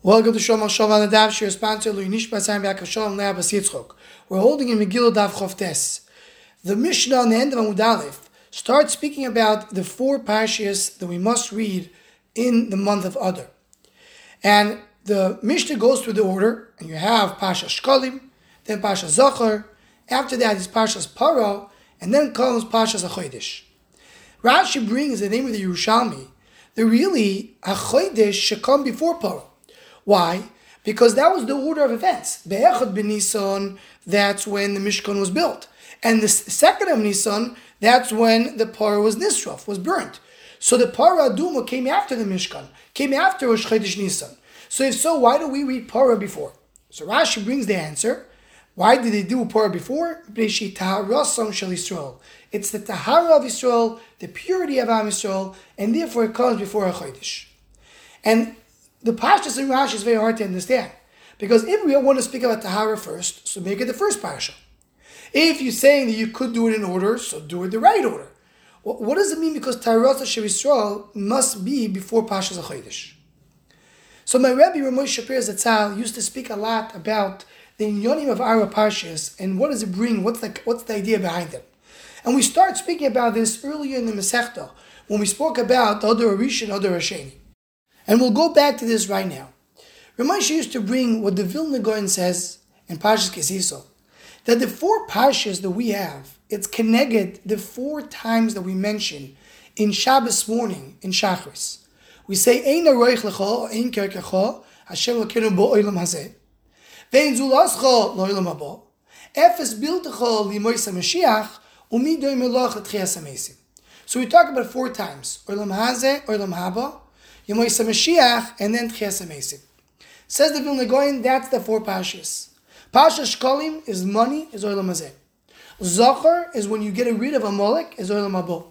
Welcome to Shom HaShav on the Daf. Shir sponsor Luinish Basayim Yaakov Shalom Le'Abbas Yitzchok. We're holding in Megillah Daf Chavtes. The Mishnah on the end of Amud Aleph starts speaking about the four parshas that we must read in the month of Adar. And the Mishnah goes through the order, and you have Parsha Shkolim, then Parsha Zachar. After that is Parshas Paro, and then comes Parshas HaChodesh. Rashi brings the name of the Yerushalmi. The really HaChodesh should come before Paro. Why? Because that was the order of events. Be'echad b'Nisan, that's when the Mishkan was built. And the second of Nisan, that's when the Parah was Nisraf, was burnt. So the Parah Aduma came after the Mishkan, came after Rosh Chodesh Nisan. So if so, why do we read Parah before? So Rashi brings the answer. Why did they do Parah before? It's the Tahara of Yisrael, the purity of Am Yisrael, and therefore it comes before a Chodesh. And the Parshas in Rashi is very hard to understand. Because if we want to speak about Tahara first, so make it the first Parsha. If you're saying that you could do it in order, so do it the right order. What does it mean? Because Taharat Shel Yisrael must be before Parshas HaChodesh. So my Rebbe Ramosh Shapir Zatzal used to speak a lot about the Inyonim of our Parshas and what does it bring, what's the idea behind it. And we start speaking about this earlier in the Masechta, when we spoke about Adar Rishon, Adar Hasheni. And we'll go back to this right now. Ramosh used to bring what the Vilna Gaon says in Parshas Kesiso, that the four parshas that we have, it's connected the four times that we mention in Shabbos morning in Shachris. We say, Ein aroich lecha, ein kerkecha, Hashem Elokeinu bo olam hazeh, ve'ein zulascha lo'olam haba, efes biltecha limois HaMashiach, umi doim melach l'tchias hamesim. So we talk about four times, olam hazeh, olam haba, Yemois HaMashiach, and then Tchias HaMesim. Says the Vilna Gaon, that's the four parshas. Parsha Shkolim is money, is Olam Hazeh. Zachar is when you get rid of Amalek, is Olam Haba.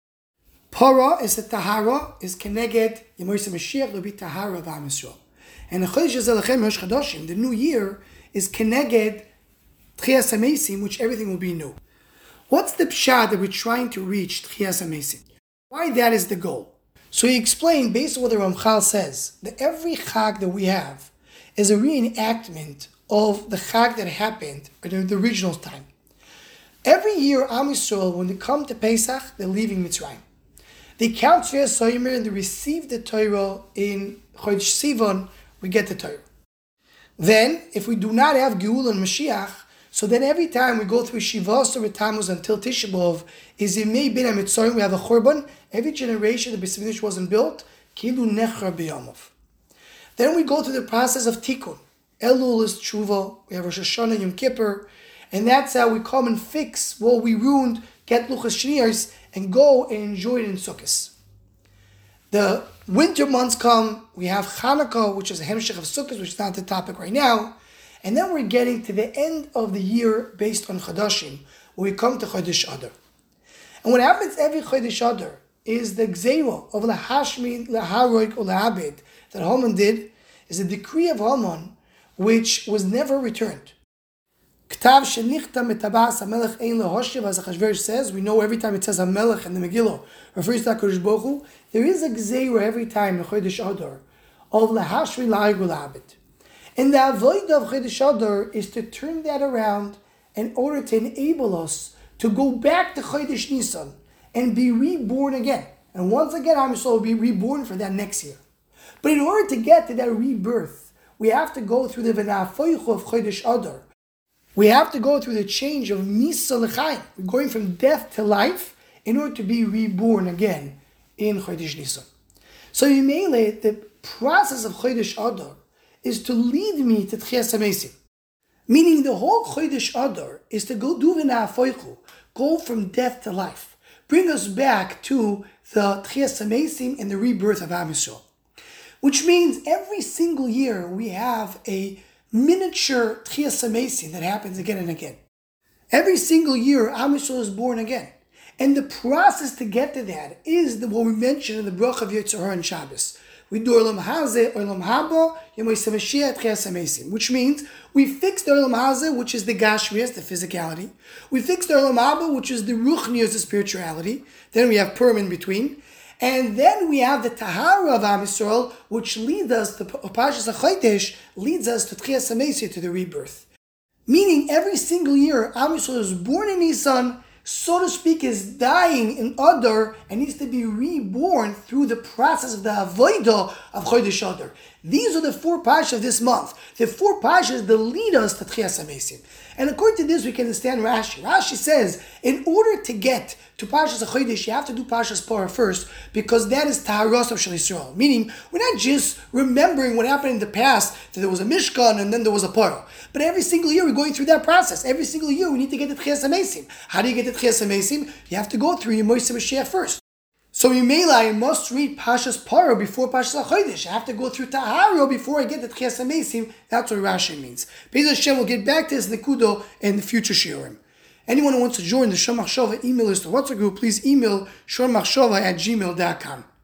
Para is the Tahara, is Keneged, Yemois HaMashiach, will be Tahara of Am Yisrael. And the Chodesh Zelachem Rosh Chodoshim, the new year, is Keneged, Tchias HaMesim, which everything will be new. What's the pshat that we're trying to reach, Tchias HaMesim? Why that is the goal? So he explained, based on what the Ramchal says, that every Chag that we have is a reenactment of the Chag that happened in the original time. Every year, Am Yisrael, when they come to Pesach, they're leaving Mitzrayim. They count Tzvias Soimer and they receive the Torah in Chodesh Sivan, we get the Torah. Then, if we do not have Geula and Mashiach, so then every time we go through Shivas or Tammuz until Tisha B'Av, is Yemei Bin HaMitzrayim, we have a Churban. Every generation the Beis Hamikdash wasn't built, Kilu Nechra B'Yamav. Then we go through the process of Tikkun. Elul is Tshuva, we have Rosh Hashanah and Yom Kippur, and that's how we come and fix what we ruined, get Luchas Shniyos, and go and enjoy it in Sukkot. The winter months come, we have Chanukah, which is a Hemshech of Sukkot, which is not the topic right now, and then we're getting to the end of the year based on Chadashim, where we come to Chodesh Adar. And what happens every Chodesh Adar is the Gzeira of Lahashmi, Laharoik, or Lahabed that Haman did, is a decree of Haman which was never returned. K'tav shenichta metabas HaMelech ein lahoshiv, as Achashverosh says, we know every time it says HaMelech in the Megillah, refers to HaKadosh Baruch Hu, there is a Gzeira every time in Chodesh Adar of Lahashmi, Laharoik, or Lahabed. And the avodah of Chodesh Adar is to turn that around in order to enable us to go back to Chodesh Nisan and be reborn again. And once again, Am Yisrael will be reborn for that next year. But in order to get to that rebirth, we have to go through the V'na'afoichu of Chodesh Adar. We have to go through the change of Misa L'chaim. We're going from death to life in order to be reborn again in Chodesh Nisan. So Yimele, the process of Chodesh Adar is to lead me to Tchias HaMesim. Meaning the whole Chodesh Adar is to go do V'na'afoichu, go from death to life. Bring us back to the Tchias HaMesim and the rebirth of Am Yisrael. Which means every single year we have a miniature Tchias HaMesim that happens again and again. Every single year Am Yisrael is born again. And the process to get to that is what we mentioned in the Bracha of Yetzer Hara and Shabbos. We do Olam Hazeh, Olam Haba, Yemois HaMashiach, Tchias HaMesim, which means we fix the Olam Hazeh, which is the Gashmias, the physicality. We fix the Olam Haba, which is the Ruchnias, the spirituality. Then we have Purim in between. And then we have the Tahara of Am Yisrael, which leads us, the Parshas HaChodesh leads us to Tchias HaMeisya, to the rebirth. Meaning every single year, Am Yisrael is born in Nisan, so to speak, is dying in Adar, and needs to be reborn through the process of the Avodah of Chodesh Adar. These are the 4 parshas of this month. The 4 parshas that lead us to Tchias HaMesim. And according to this, we can understand Rashi. Rashi says, in order to get to Parshas HaChodesh, you have to do Parshas Parah first, because that is Taharos of Shal Yisrael. Meaning, we're not just remembering what happened in the past, that there was a Mishkan and then there was a Parah. But every single year, we're going through that process. Every single year, we need to get to Tchias HaMesim. How do you get to Tchias HaMesim? You have to go through your Moshe Mashiach first. So Yimela, I must read Parshas Parah before Parshas HaChodesh. I have to go through Taharo before I get to Tchias HaMesim. That's what Rashi means. Be'ez Hashem, we'll get back to this Nekudo in the future Shiurim. Anyone who wants to join the Shor Machshava email list or WhatsApp group, please email shormachshava@gmail.com.